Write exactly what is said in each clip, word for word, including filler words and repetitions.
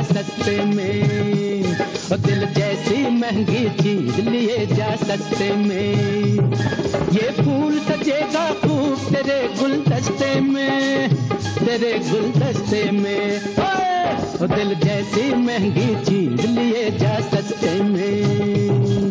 सस्ते में, और दिल जैसी महंगी चीज लिए जा सस्ते में। ये फूल सजेगा खूब तेरे गुलदस्ते में, तेरे गुलदस्ते में। और दिल जैसी महंगी चीज लिए जा सस्ते में।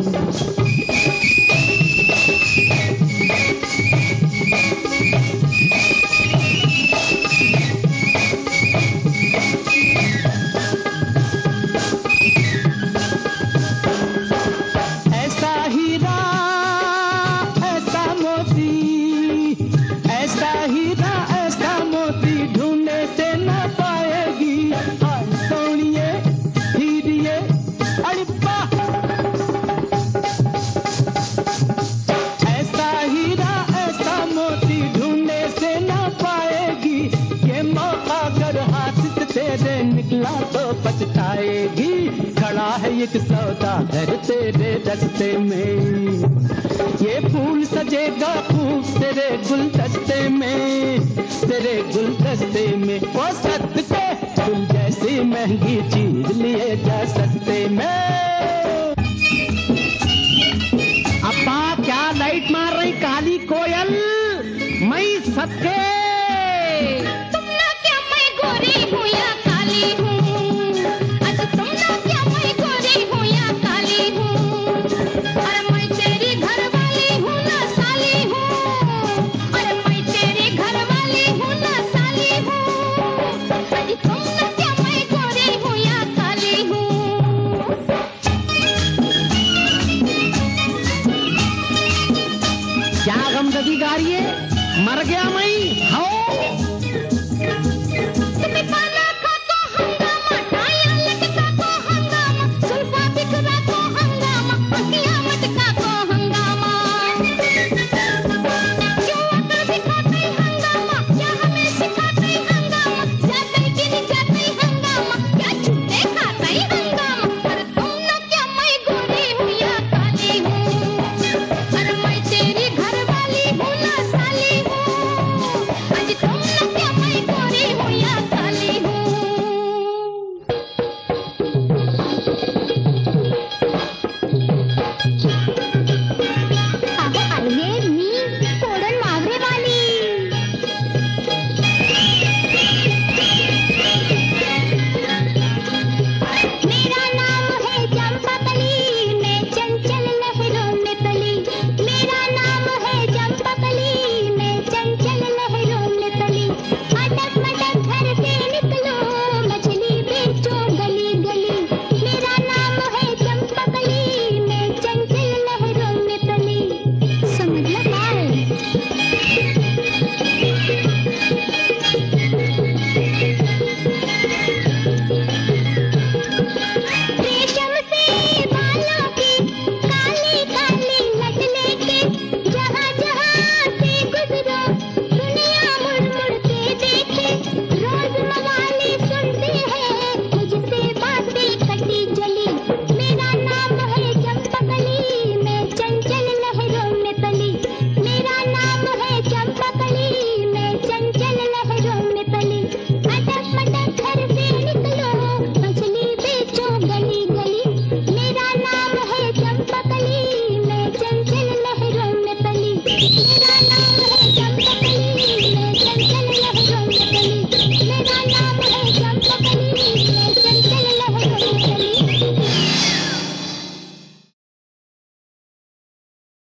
तो पछताएगी, खड़ा है एक सौदागर तेरे रस्ते में। ये फूल सजेगा खूब तेरे गुलदस्ते में, तेरे गुलदस्ते में। वो सदके फूल जैसी महंगी चीज लिए जा सकते में। अब्बा क्या लाइट मार रही काली कोयल, मैं सदके